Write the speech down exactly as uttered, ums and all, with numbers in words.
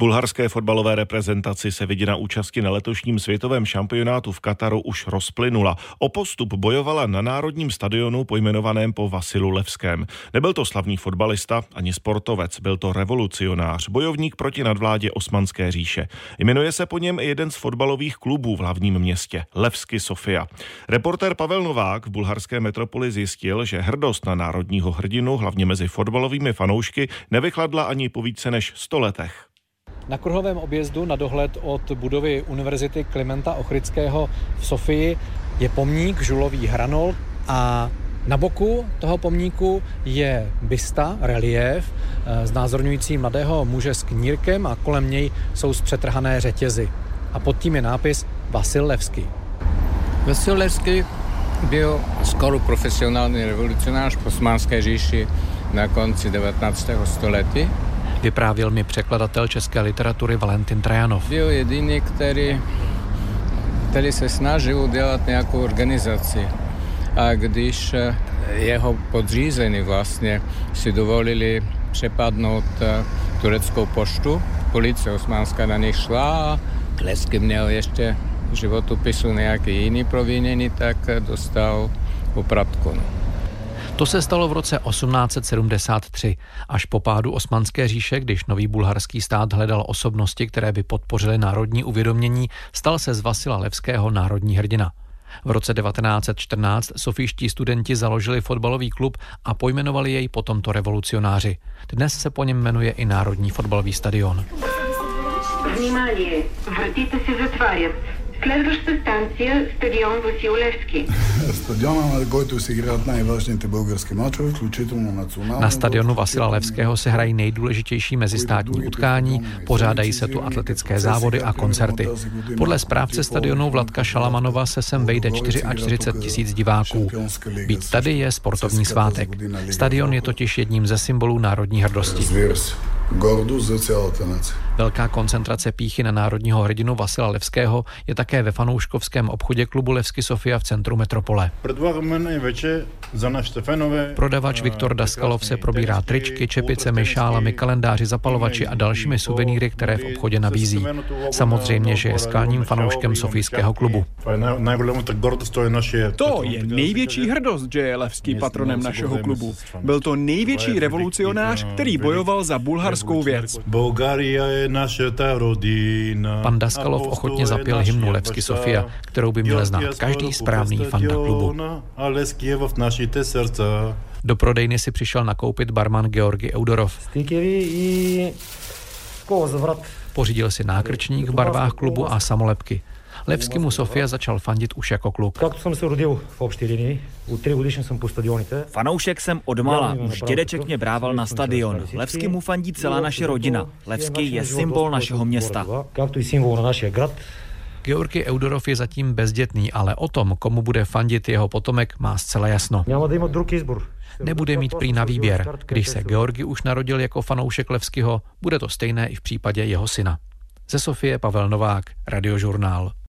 Bulharské fotbalové reprezentaci se vidina účasti na letošním světovém šampionátu v Kataru už rozplynula. O postup bojovala na národním stadionu pojmenovaném po Vasilu Levském. Nebyl to slavný fotbalista ani sportovec, byl to revolucionář, bojovník proti nadvládě Osmanské říše. Jmenuje se po něm i jeden z fotbalových klubů v hlavním městě, Levski Sofia. Reportér Pavel Novák v bulharské metropoli zjistil, že hrdost na národního hrdinu, hlavně mezi fotbalovými fanoušky, nevychladla ani po více než sto letech. Na kruhovém objezdu na dohled od budovy Univerzity Klimenta Ochridského v Sofii je pomník žulový hranol a na boku toho pomníku je bysta, reliéf, znázorňující mladého muže s knírkem a kolem něj jsou zpřetrhané řetězy. A pod tím je nápis Vasil Levský. Vasil Levský byl skoro profesionální revolucionář v Osmanské říši na konci devatenáctého století. Vyprávěl mi překladatel české literatury Valentin Trajanov. Byl jediný, který, který se snažil udělat nějakou organizaci. A když jeho podřízení vlastně si dovolili přepadnout tureckou poštu, policie osmanská na nich šla a Levský měl ještě v životopisu nějaký jiný provinění, tak dostal upratku. To se stalo v roce osmnáct set sedmdesát tři, až po pádu Osmanské říše, když nový bulharský stát hledal osobnosti, které by podpořily národní uvědomění, stal se z Vasila Levského národní hrdina. V roce devatenáct set čtrnáct sofijští studenti založili fotbalový klub a pojmenovali jej po tomto revolucionáři. Dnes se po něm jmenuje i Národní fotbalový stadion. Внимание! Вратите се затварят. Следваща станция стадион Васил Левски. Стадиона, на който се играят най-важните български мачове, включително национално. Na stadionu Vasila Levského se hrají nejdůležitější mezistátní utkání, pořádají se tu atletické závody a koncerty. Podle správce stadionu Vladka Šalamanova se sem vejde čtyřicet čtyři tisíc diváků. Být tady je sportovní svátek. Stadion je totiž jedním ze symbolů národní hrdosti. Velká koncentrace pýchy na národního hrdinu Vasila Levského je také ve fanouškovském obchodě klubu Levski Sofia v centru metropole. Prodavač Viktor Daskalov se probírá tričky, čepicemi, šálami, kalendáři, zapalovači a dalšími suvenýry, které v obchodě nabízí. Samozřejmě, že je skalním fanouškem sofijského klubu. To je největší hrdost, že je Levský patronem našeho klubu. Byl to největší revolucionář, který bojoval za bulharskou věc. Pan Daskalov ochotně zapěl hymnu Levski Sofia, kterou by měl znát každý správný fanda klubu. Do prodejny si přišel nakoupit barman Georgi Eudorov. Pořídil si nákrčník v barvách klubu a samolepky. Levskému Sofia začal fandit už jako kluk. Fanoušek jsem odmala, už dědeček mě brával na stadion. Levskému fandí celá naše rodina. Levský je symbol našeho města. Georgi Eudorov je zatím bezdětný, ale o tom, komu bude fandit jeho potomek, má zcela jasno. Nebude mít prý na výběr. Když se Georgi už narodil jako fanoušek Levského, bude to stejné i v případě jeho syna. Ze Sofie Pavel Novák, Radiožurnál.